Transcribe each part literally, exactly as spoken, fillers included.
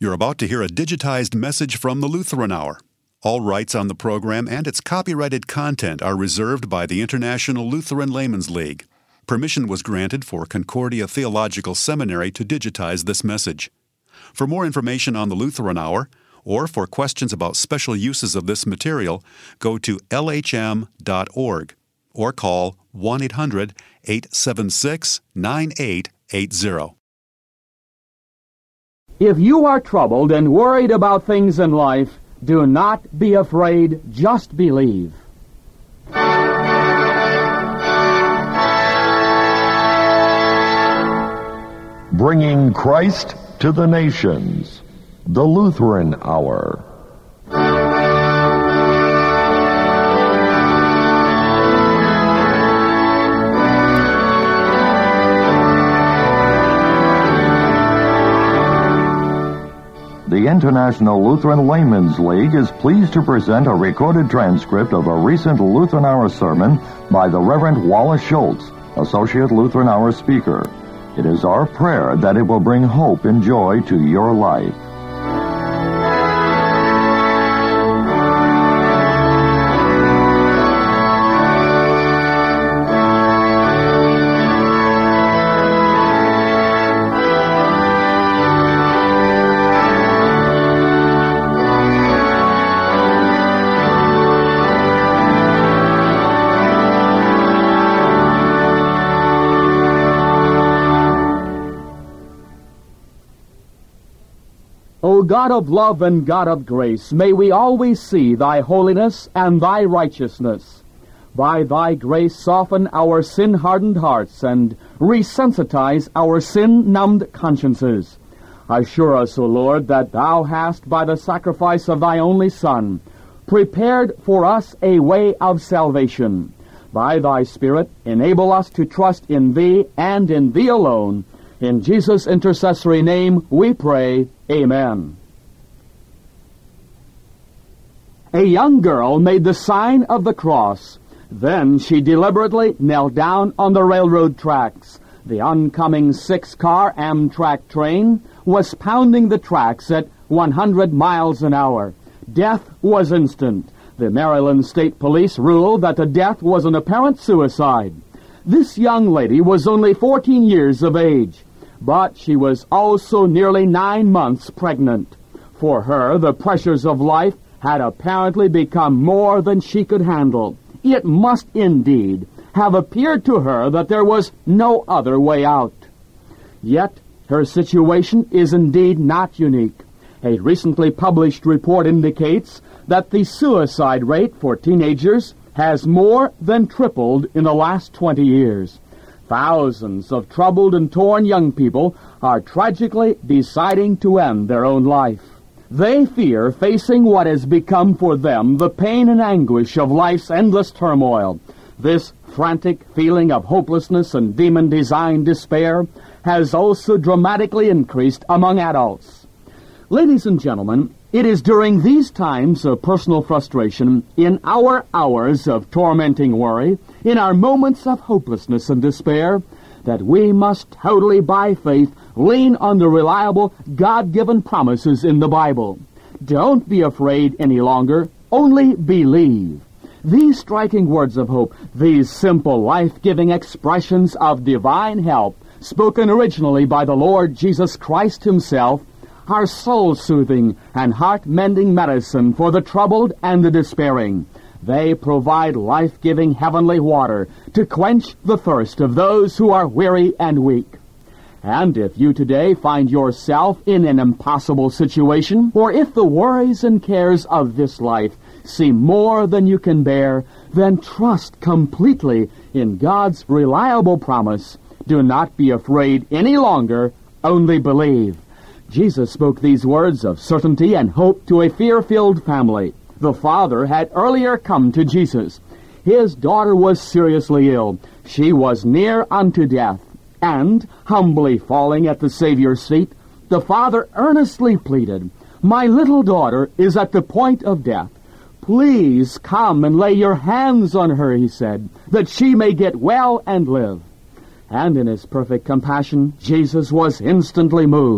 You're about to hear a digitized message from the Lutheran Hour. All rights on the program and its copyrighted content are reserved by the International Lutheran Laymen's League. Permission was granted for Concordia Theological Seminary to digitize this message. For more information on the Lutheran Hour, or for questions about special uses of this material, go to L H M dot org or call one eight hundred, eight seven six, nine eight eight zero. If you are troubled and worried about things in life, do not be afraid, just believe. Bringing Christ to the nations, the Lutheran Hour. The International Lutheran Laymen's League is pleased to present a recorded transcript of a recent Lutheran Hour sermon by the Reverend Wallace Schultz, Associate Lutheran Hour speaker. It is our prayer that it will bring hope and joy to your life. O God of love and God of grace, may we always see thy holiness and thy righteousness. By thy grace soften our sin-hardened hearts and resensitize our sin-numbed consciences. Assure us, O Lord, that thou hast, by the sacrifice of thy only Son, prepared for us a way of salvation. By thy Spirit, enable us to trust in thee and in thee alone. In Jesus' intercessory name we pray, Amen. A young girl made the sign of the cross. Then she deliberately knelt down on the railroad tracks. The oncoming six-car Amtrak train was pounding the tracks at one hundred miles an hour. Death was instant. The Maryland State Police ruled that the death was an apparent suicide. This young lady was only fourteen years of age, but she was also nearly nine months pregnant. For her, the pressures of life had apparently become more than she could handle. It must indeed have appeared to her that there was no other way out. Yet, her situation is indeed not unique. A recently published report indicates that the suicide rate for teenagers has more than tripled in the last twenty years. Thousands of troubled and torn young people are tragically deciding to end their own life. They fear facing what has become for them the pain and anguish of life's endless turmoil. This frantic feeling of hopelessness and demon-designed despair has also dramatically increased among adults. Ladies and gentlemen, it is during these times of personal frustration, in our hours of tormenting worry, in our moments of hopelessness and despair, that we must totally by faith lean on the reliable God-given promises in the Bible. Don't be afraid any longer, only believe. These striking words of hope, these simple life-giving expressions of divine help, spoken originally by the Lord Jesus Christ himself, are soul-soothing and heart-mending medicine for the troubled and the despairing. They provide life-giving heavenly water to quench the thirst of those who are weary and weak. And if you today find yourself in an impossible situation, or if the worries and cares of this life seem more than you can bear, then trust completely in God's reliable promise. Do not be afraid any longer, only believe. Jesus spoke these words of certainty and hope to a fear-filled family. The father had earlier come to Jesus. His daughter was seriously ill. She was near unto death. And, humbly falling at the Savior's feet, the father earnestly pleaded, "My little daughter is at the point of death. Please come and lay your hands on her," he said, "that she may get well and live." And in his perfect compassion, Jesus was instantly moved.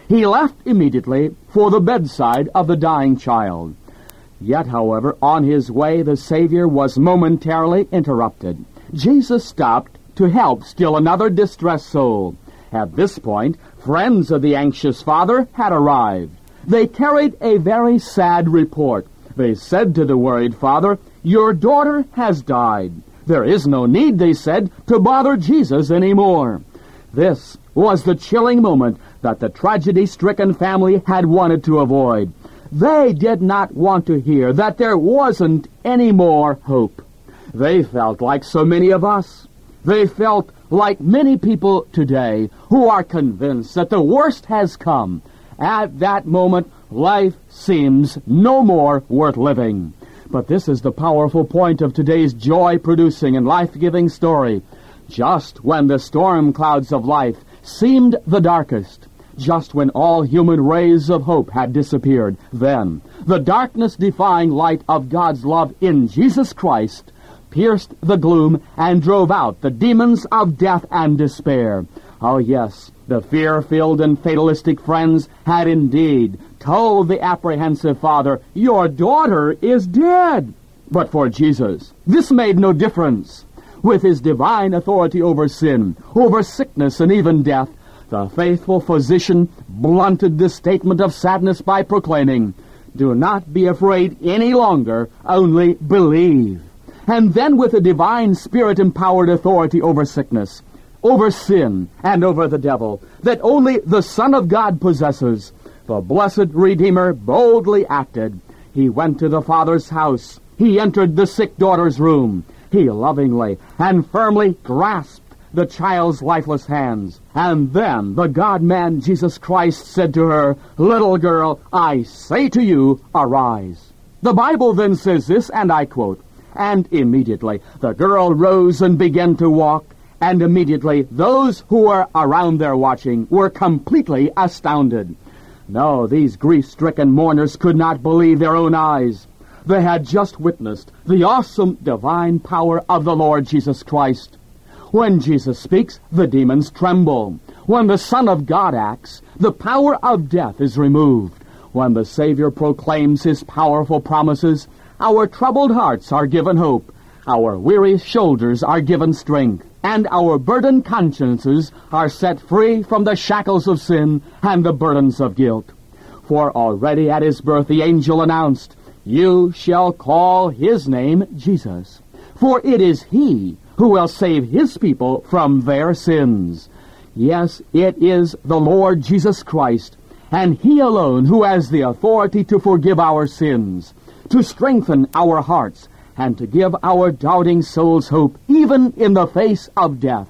he left immediately for the bedside of the dying child. Yet, however, on his way the Savior was momentarily interrupted. Jesus stopped to help still another distressed soul. At this point, friends of the anxious father had arrived. They carried a very sad report. They said to the worried father, "Your daughter has died." There is no need, they said, to bother Jesus anymore. This was the chilling moment that the tragedy-stricken family had wanted to avoid. They did not want to hear that there wasn't any more hope. They felt like so many of us. They felt like many people today who are convinced that the worst has come. At that moment, life seems no more worth living. But this is the powerful point of today's joy-producing and life-giving story. Just when the storm clouds of life seemed the darkest, just when all human rays of hope had disappeared, then the darkness-defying light of God's love in Jesus Christ pierced the gloom and drove out the demons of death and despair. Oh yes, the fear-filled and fatalistic friends had indeed told the apprehensive father, "Your daughter is dead." But for Jesus, this made no difference. With his divine authority over sin, over sickness, and even death, the faithful physician blunted the statement of sadness by proclaiming, "Do not be afraid any longer, only believe." And then with a divine Spirit-empowered authority over sickness, over sin, and over the devil, that only the Son of God possesses, the blessed Redeemer boldly acted. He went to the Father's house. He entered the sick daughter's room. He lovingly and firmly grasped the child's lifeless hands. And then the God-man Jesus Christ said to her, "Little girl, I say to you, arise." The Bible then says this, and I quote, "And immediately the girl rose and began to walk, and immediately those who were around there watching were completely astounded." No, these grief-stricken mourners could not believe their own eyes. They had just witnessed the awesome divine power of the Lord Jesus Christ. When Jesus speaks, the demons tremble. When the Son of God acts, the power of death is removed. When the Savior proclaims his powerful promises, our troubled hearts are given hope, our weary shoulders are given strength, and our burdened consciences are set free from the shackles of sin and the burdens of guilt. For already at his birth the angel announced, "You shall call his name Jesus, for it is he who will save his people from their sins." Yes, it is the Lord Jesus Christ, and he alone who has the authority to forgive our sins, to strengthen our hearts, and to give our doubting souls hope, even in the face of death.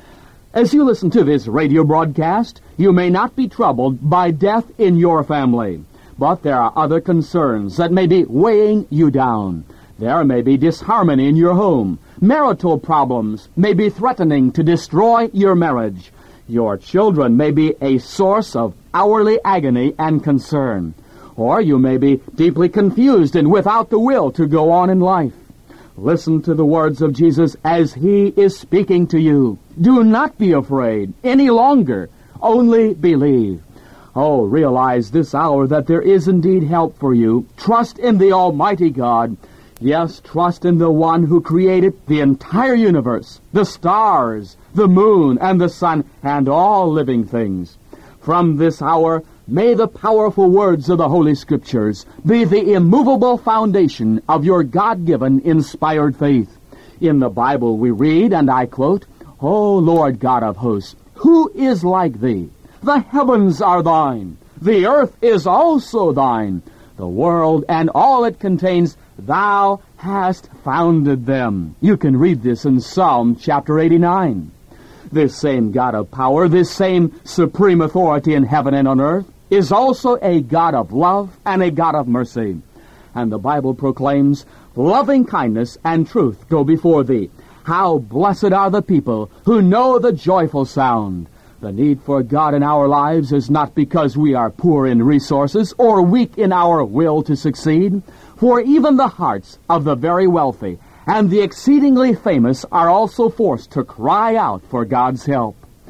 As you listen to this radio broadcast, you may not be troubled by death in your family, but there are other concerns that may be weighing you down. There may be disharmony in your home. Marital problems may be threatening to destroy your marriage. Your children may be a source of hourly agony and concern. Or you may be deeply confused and without the will to go on in life. Listen to the words of Jesus as he is speaking to you. Do not be afraid any longer. Only believe. Oh, realize this hour that there is indeed help for you. Trust in the Almighty God. Yes, trust in the one who created the entire universe, the stars, the moon, and the sun, and all living things. From this hour, may the powerful words of the Holy Scriptures be the immovable foundation of your God-given inspired faith. In the Bible we read, and I quote, "O Lord God of hosts, who is like thee? The heavens are thine. The earth is also thine. The world and all it contains, thou hast founded them." You can read this in Psalm chapter eighty-nine. This same God of power, this same supreme authority in heaven and on earth, is also a God of love and a God of mercy. And the Bible proclaims, "Loving kindness and truth go before thee. How blessed are the people who know the joyful sound." The need for God in our lives is not because we are poor in resources or weak in our will to succeed, for even the hearts of the very wealthy and the exceedingly famous are also forced to cry out for God's help.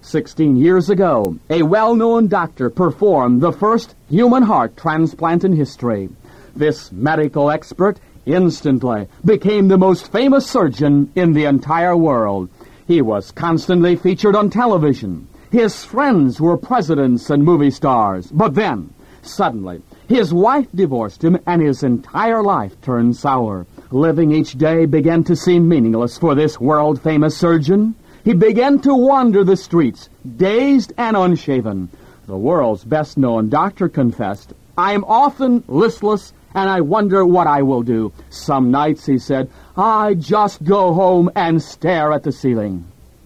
Sixteen years ago, a well-known doctor performed the first human heart transplant in history. This medical expert instantly became the most famous surgeon in the entire world. He was constantly featured on television. His friends were presidents and movie stars. But then, suddenly, his wife divorced him and his entire life turned sour. Living each day began to seem meaningless for this world-famous surgeon. He began to wander the streets, dazed and unshaven. The world's best-known doctor confessed, "I am often listless, and I wonder what I will do. Some nights," he said, "I just go home and stare at the ceiling."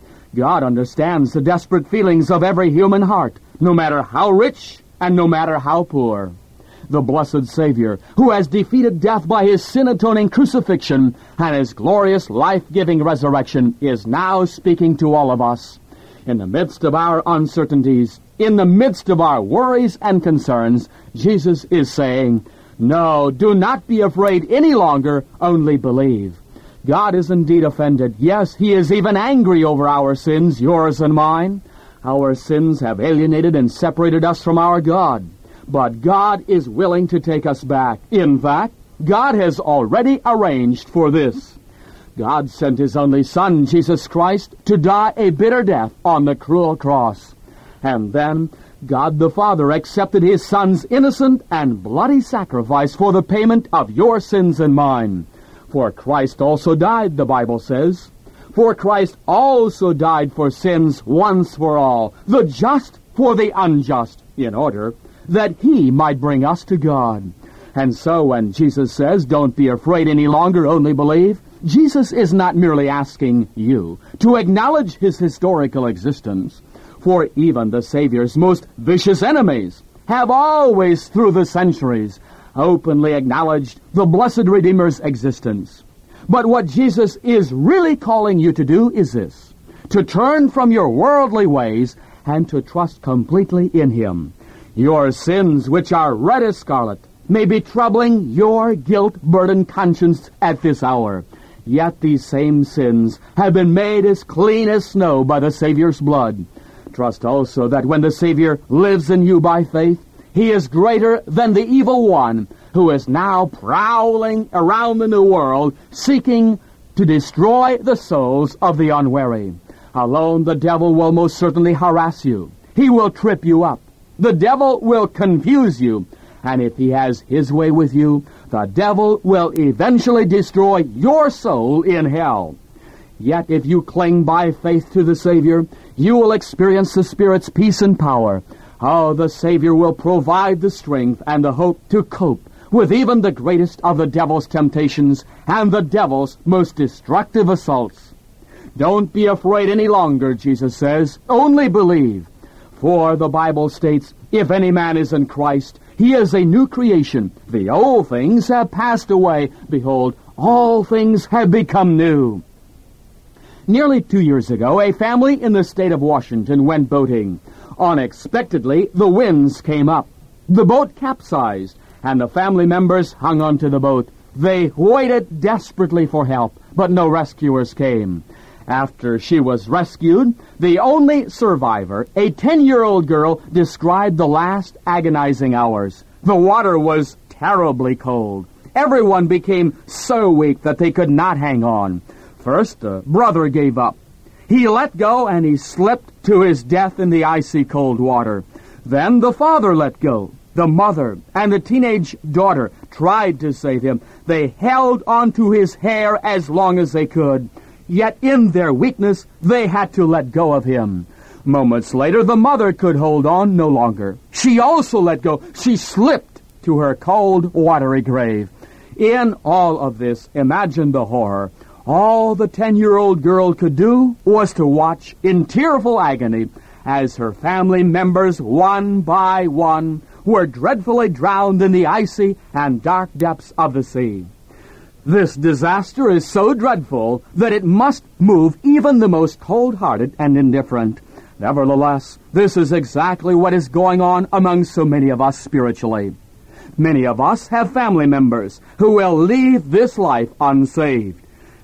God understands the desperate feelings of every human heart, no matter how rich and no matter how poor. The blessed Savior, who has defeated death by his sin-atoning crucifixion and his glorious life-giving resurrection, is now speaking to all of us. In the midst of our uncertainties, in the midst of our worries and concerns, Jesus is saying, "No, do not be afraid any longer, only believe." God is indeed offended. Yes, he is even angry over our sins, yours and mine. Our sins have alienated and separated us from our God. But God is willing to take us back. In fact, God has already arranged for this. God sent his only Son, Jesus Christ, to die a bitter death on the cruel cross. And then God the Father accepted his Son's innocent and bloody sacrifice for the payment of your sins and mine. For Christ also died, the Bible says. For Christ also died for sins once for all, the just for the unjust, in order that he might bring us to God. And so when Jesus says, "Don't be afraid any longer, only believe," Jesus is not merely asking you to acknowledge his historical existence, for even the Savior's most vicious enemies have always, through the centuries, openly acknowledged the blessed Redeemer's existence. But what Jesus is really calling you to do is this: to turn from your worldly ways and to trust completely in him. Your sins, which are red as scarlet, may be troubling your guilt-burdened conscience at this hour. Yet these same sins have been made as clean as snow by the Savior's blood. Trust also that when the Savior lives in you by faith, he is greater than the evil one who is now prowling around the new world, seeking to destroy the souls of the unwary. Alone, the devil will most certainly harass you. He will trip you up. The devil will confuse you. And if he has his way with you, the devil will eventually destroy your soul in hell. Yet if you cling by faith to the Savior, you will experience the Spirit's peace and power. Oh, the Savior will provide the strength and the hope to cope with even the greatest of the devil's temptations and the devil's most destructive assaults. Don't be afraid any longer, Jesus says. Only believe. For the Bible states, if any man is in Christ, he is a new creation. The old things have passed away. Behold, all things have become new. Nearly two years ago, a family in the state of Washington went boating. Unexpectedly, the winds came up. The boat capsized, and the family members hung onto the boat. They waited desperately for help, but no rescuers came. After she was rescued, the only survivor, a ten-year-old girl, described the last agonizing hours. The water was terribly cold. Everyone became so weak that they could not hang on. First, the brother gave up. He let go and he slipped to his death in the icy cold water. Then the father let go. The mother and the teenage daughter tried to save him. They held onto his hair as long as they could. Yet in their weakness, they had to let go of him. Moments later, the mother could hold on no longer. She also let go. She slipped to her cold, watery grave. In all of this, imagine the horror. All the ten-year-old girl could do was to watch in tearful agony as her family members, one by one, were dreadfully drowned in the icy and dark depths of the sea. This disaster is so dreadful that it must move even the most cold-hearted and indifferent. Nevertheless, this is exactly what is going on among so many of us spiritually. Many of us have family members who will leave this life unsaved.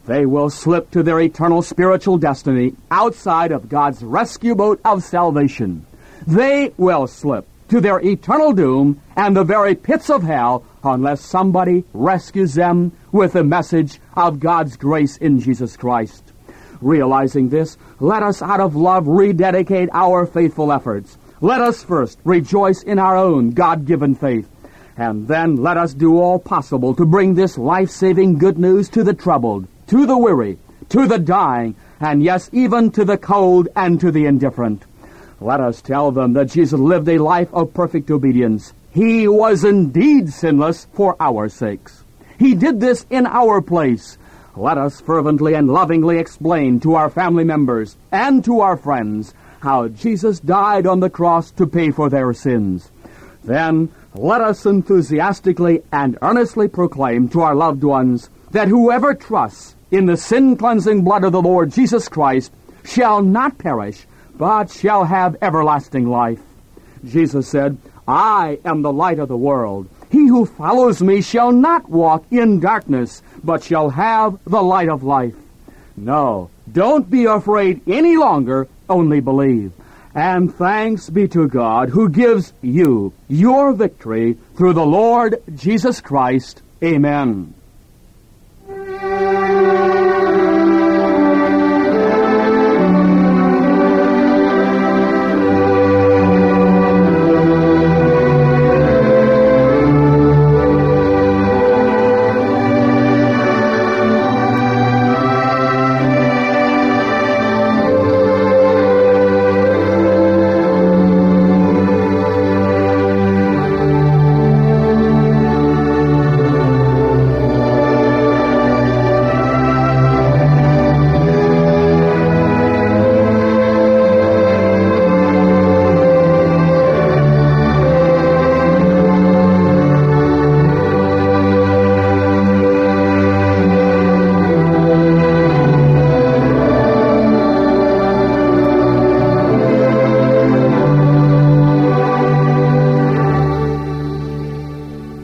They will slip to their eternal spiritual destiny outside of God's rescue boat of salvation. They will slip to their eternal doom and the very pits of hell unless somebody rescues them with the message of God's grace in Jesus Christ. Realizing this, let us out of love rededicate our faithful efforts. Let us first rejoice in our own God-given faith, and then let us do all possible to bring this life-saving good news to the troubled, to the weary, to the dying, and yes, even to the cold and to the indifferent. Let us tell them that Jesus lived a life of perfect obedience. He was indeed sinless for our sakes. He did this in our place. Let us fervently and lovingly explain to our family members and to our friends how Jesus died on the cross to pay for their sins. Then let us enthusiastically and earnestly proclaim to our loved ones that whoever trusts in the sin-cleansing blood of the Lord Jesus Christ shall not perish, but shall have everlasting life. Jesus said, I am the light of the world. He who follows me shall not walk in darkness, but shall have the light of life. No, don't be afraid any longer, only believe. And thanks be to God who gives you your victory through the Lord Jesus Christ. Amen.